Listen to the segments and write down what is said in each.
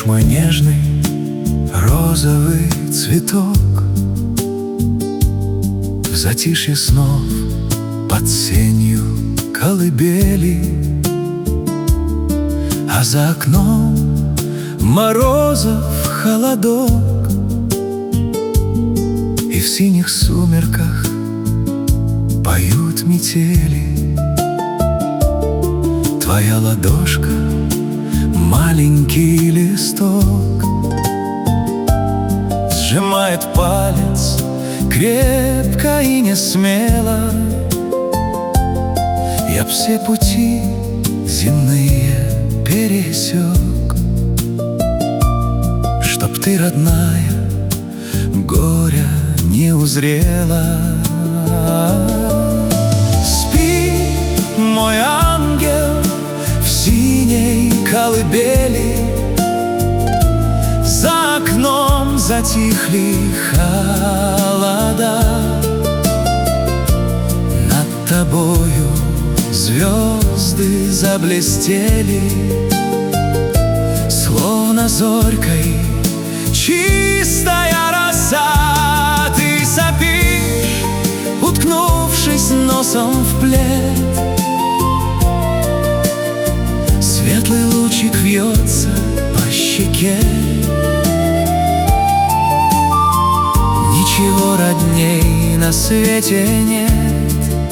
мой нежный розовый цветок в затишье снов под сенью колыбели, а за окном морозов холодок, и в синих сумерках поют метели. Твоя ладошка — маленький листок, сжимает палец крепко и не смело. Я б все пути земные пересек, чтоб ты, родная, горя не узрела. Спи, мой ангел, в синей колыбели, за окном затихли холода. Над тобою звезды заблестели, словно зорькой чистая роса. Ты сопишь, уткнувшись носом в плед, светлый лучик вьется по щеке. Ничего родней на свете нет,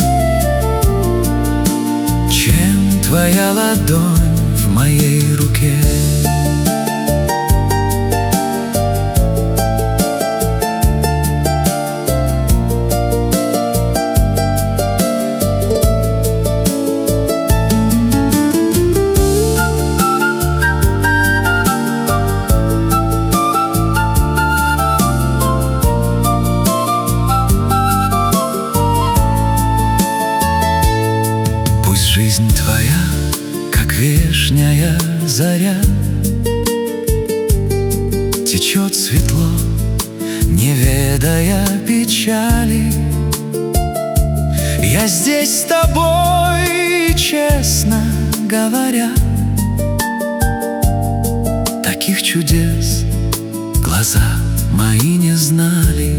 чем твоя ладонь в моей руке. Жизнь твоя, как вешняя заря, течет светло, не ведая печали. Я здесь с тобой, честно говоря, таких чудес глаза мои не знали.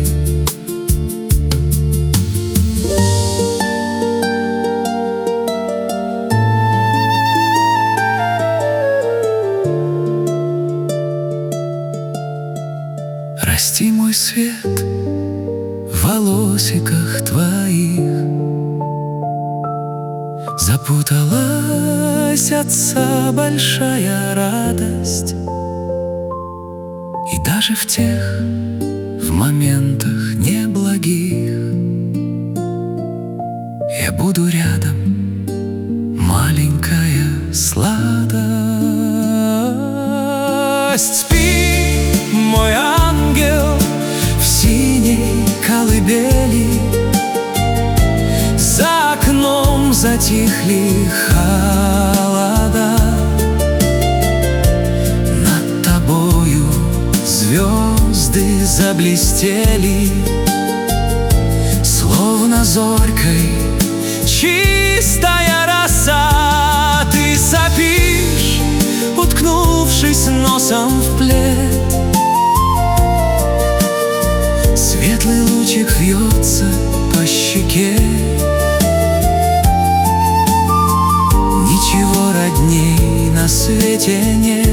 Расти, мой свет, в волосиках твоих. Запуталась отца большая радость, и даже в тех, в моментах неблагих, я буду рядом, маленькая сладость. Спи, мой ангел, в синей колыбели, за окном затихли холода. Над тобою звезды заблестели, словно зорькой чистая роса. Ты сопишь, уткнувшись носом в плед, светлый лучик вьется по щеке. Ничего родней на свете нет,